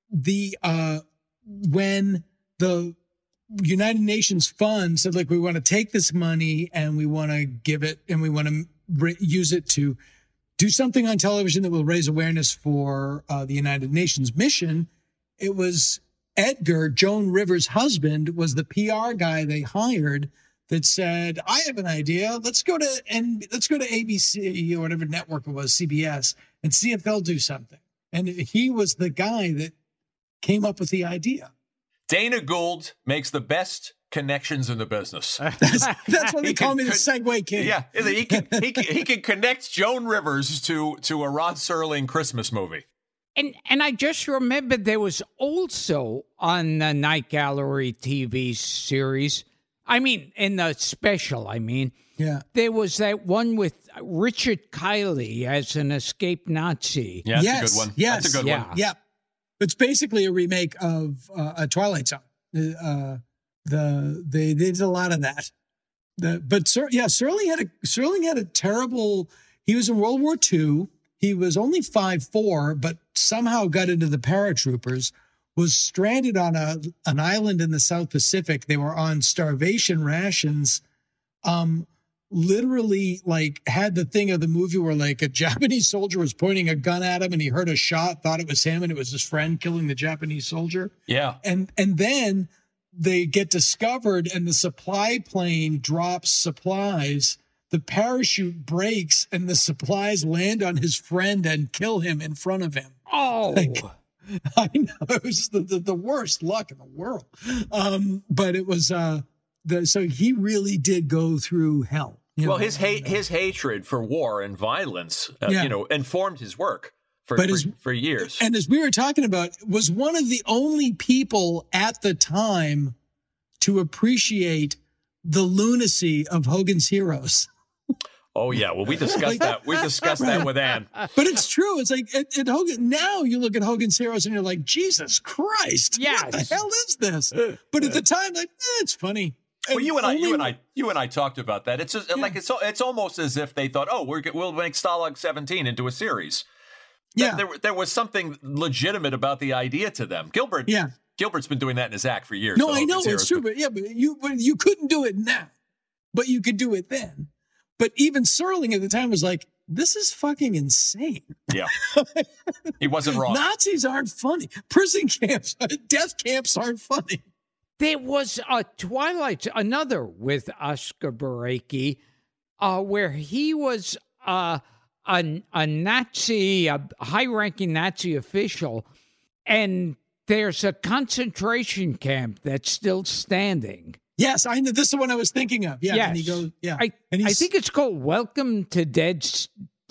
when the United Nations Fund said, we want to take this money and we want to give it and we want to use it to do something on television that will raise awareness for the United Nations mission, it was Edgar, Joan Rivers' husband, was the PR guy they hired that said, I have an idea. Let's go to ABC or whatever network it was, CBS, and see if they'll do something. And he was the guy that came up with the idea. Dana Gould makes the best connections in the business. That's why they call me the Segway King. Yeah, he can connect Joan Rivers to a Rod Serling Christmas movie. And I just remembered there was also on the Night Gallery TV series, in the special, Yeah. there was that one with Richard Kiley as an escaped Nazi. Yeah, that's a good one. Yes. That's a good one. Yeah. It's basically a remake of a Twilight Zone. They did a lot of that. Serling had a terrible. He was in World War II. He was only 5'4", but somehow got into the paratroopers. Was stranded on an island in the South Pacific. They were on starvation rations. Literally, had the thing of the movie where a Japanese soldier was pointing a gun at him, and he heard a shot, thought it was him, and it was his friend killing the Japanese soldier. Yeah, and then they get discovered, and the supply plane drops supplies. The parachute breaks, and the supplies land on his friend and kill him in front of him. Oh. I know, it was the worst luck in the world. But it was so he really did go through hell. His hatred for war and violence, informed his work for years. And as we were talking about, was one of the only people at the time to appreciate the lunacy of Hogan's Heroes. Oh yeah, well we discussed that. We discussed that with Ann. But it's true. It's at Hogan. Now you look at Hogan's Heroes and you're like, Jesus Christ, yes. What the hell is this? But at the time, it's funny. Well, you and I talked about that. It's just, it's almost as if they thought, we'll make Stalag 17 into a series. Yeah, there was something legitimate about the idea to them. Gilbert. Yeah, Gilbert's been doing that in his act for years. No, I know it's true, but you couldn't do it now, but you could do it then. But even Serling at the time was like, this is fucking insane. Yeah. He wasn't wrong. Nazis aren't funny. Prison camps, death camps aren't funny. There was a Twilight, another with Oscar Berecki, where he was a Nazi, a high-ranking Nazi official, and there's a concentration camp that's still standing. Yes, I know. This is the one I was thinking of. Yeah, yes. And he goes, yeah. I think it's called Welcome to Death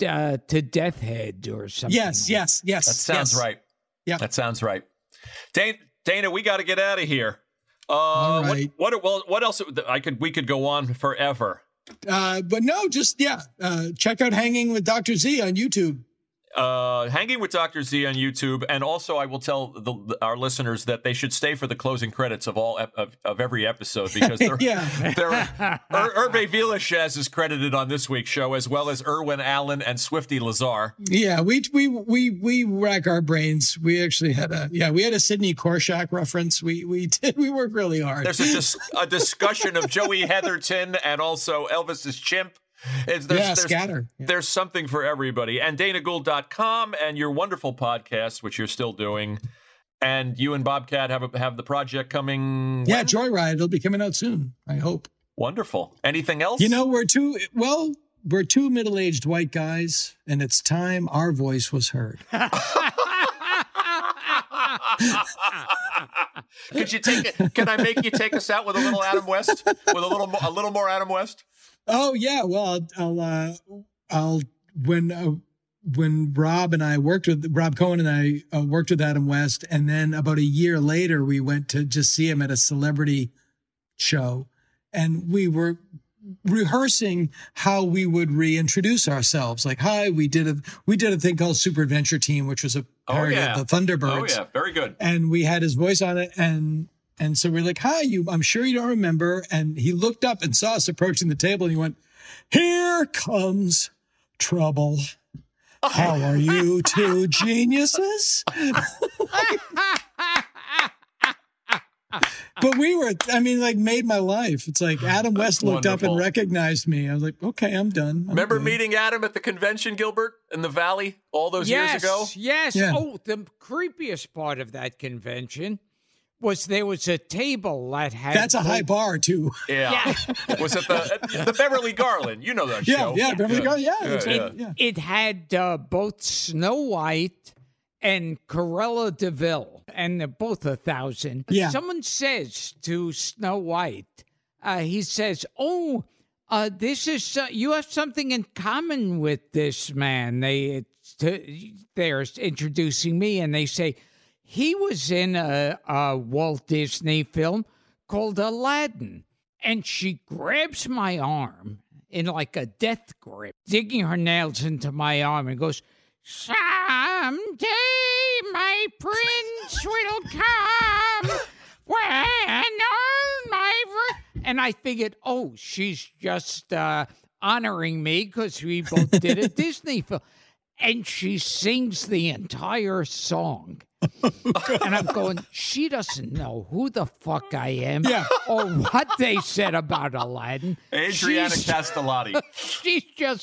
Head or something. Yes. That sounds right. Yeah, that sounds right. Dana, we got to get out of here. All right. What else? We could go on forever. But no, just check out Hanging with Dr. Z on YouTube. Hanging with Dr. Z on YouTube, and also I will tell our listeners that they should stay for the closing credits of all of every episode, because Hervé Villechaize is credited on this week's show, as well as Irwin Allen and Swifty Lazar. Yeah, we rack our brains. We actually had a Sidney Korshak reference. We worked really hard. There's a discussion of Joey Heatherton and also Elvis's chimp. Scatter. Yeah. There's something for everybody. And DanaGould.com and your wonderful podcast, which you're still doing. And you and Bobcat have the project coming. Yeah, Joyride. It'll be coming out soon, I hope. Wonderful. Anything else? We're two middle-aged white guys, and it's time our voice was heard. Can I make you take us out with a little Adam West? With a little more Adam West? Oh yeah, well I'll when Rob Cohen and I worked with Adam West, and then about a year later we went to just see him at a celebrity show, and we were rehearsing how we would reintroduce ourselves. Like, hi, we did a thing called Super Adventure Team, which was a parody of the Thunderbirds. Oh yeah, very good. And we had his voice on it, and so we're like, hi, I'm sure you don't remember. And he looked up and saw us approaching the table, and he went, here comes trouble. How are you two geniuses? But made my life. It's like Adam West looked up and recognized me. I was like, okay, I'm done. Remember meeting Adam at the convention, Gilbert, in the Valley all those years ago? Yes. Yeah. Oh, the creepiest part of that convention was there was a table that had... That's a high bar, too. Yeah. Was it the Beverly Garland? You know that show. Yeah, Beverly Garland. Yeah. It had both Snow White and Cruella de Vil, and they're both 1,000. Yeah. Someone says to Snow White, he says, this is you have something in common with this man. They're introducing me, and they say, he was in a Walt Disney film called Aladdin. And she grabs my arm in like a death grip, digging her nails into my arm, and goes, someday my prince will come when all my... And I figured, she's just honoring me because we both did a Disney film. And she sings the entire song. And I'm going, she doesn't know who the fuck I am or what they said about Aladdin. Adriana Castellati. She's just...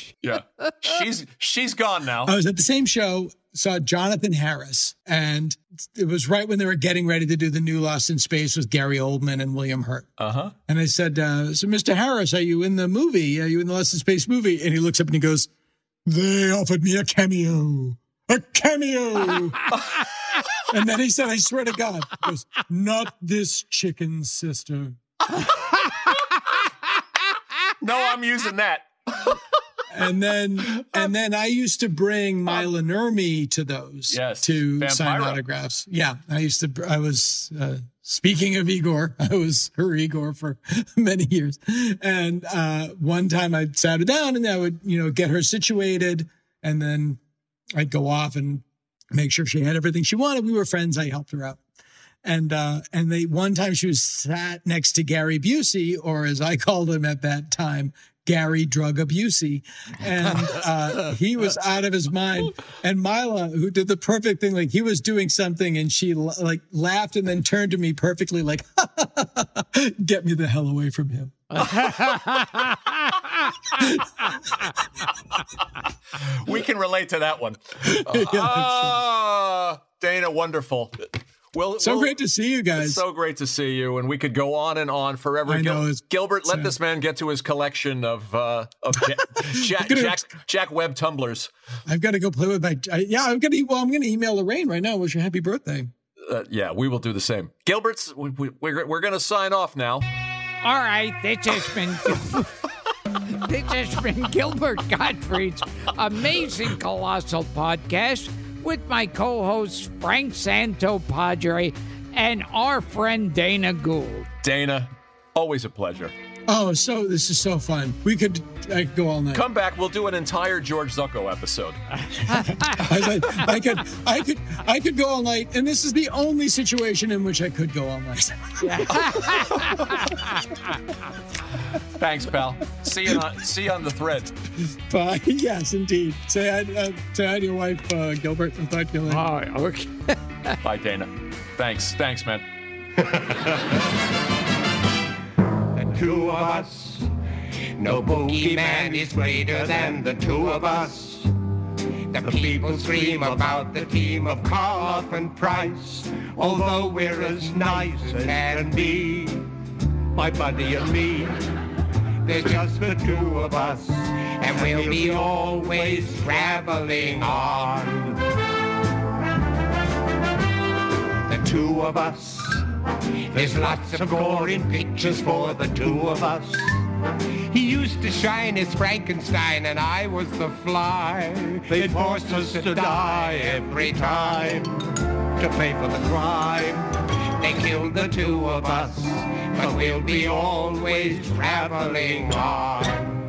She's gone now. I was at the same show, saw Jonathan Harris, and it was right when they were getting ready to do the new Lost in Space with Gary Oldman and William Hurt. Uh-huh. And I said, so Mr. Harris, are you in the movie? Are you in the Lost in Space movie? And he looks up and he goes, they offered me a cameo. A cameo. And then he said, I swear to God, he goes, not this chicken sister. No, I'm using that. And then I used to bring Mila Nurmi to those to sign autographs. Yeah, I was speaking of Igor, I was her Igor for many years. And one time I sat her down and I would, get her situated, and then I'd go off and make sure she had everything she wanted. We were friends. I helped her out. And one time she was sat next to Gary Busey, or as I called him at that time, Gary Drug Abusey. And he was out of his mind. And Mila, who did the perfect thing, like he was doing something and she laughed and then turned to me perfectly like, get me the hell away from him. We can relate to that one. Dana, wonderful. Great to see you guys. It's so great to see you, and we could go on and on forever. I know, Gilbert, let this man get to his collection of Jack Webb tumblers. I've got to go play with my. I'm going to email Lorraine right now. Wish her happy birthday. We will do the same. Gilbert's. We're going to sign off now. All right, this has been Gilbert Gottfried's amazing Colossal podcast with my co-host Frank Santopadre and our friend Dana Gould. Dana, always a pleasure. Oh, so this is so fun. I could go all night. Come back. We'll do an entire George Zucco episode. I could go all night, and this is the only situation in which I could go all night. Thanks, pal. See you on the thread. Bye. Yes, indeed. Say hi to your wife, Gilbert. I'll talk to you later. Oh, okay. Bye, Dana. Thanks, man. Two of us. No boogeyman is greater than the two of us. The people scream about the team of Karloff and Price, although we're as nice as can be. My buddy and me, there's just the two of us, and we'll be always traveling on. The two of us. There's lots of gore in pictures for the two of us. He used to shine as Frankenstein and I was the fly. They forced us to die every time to pay for the crime. They killed the two of us, but we'll be always traveling on.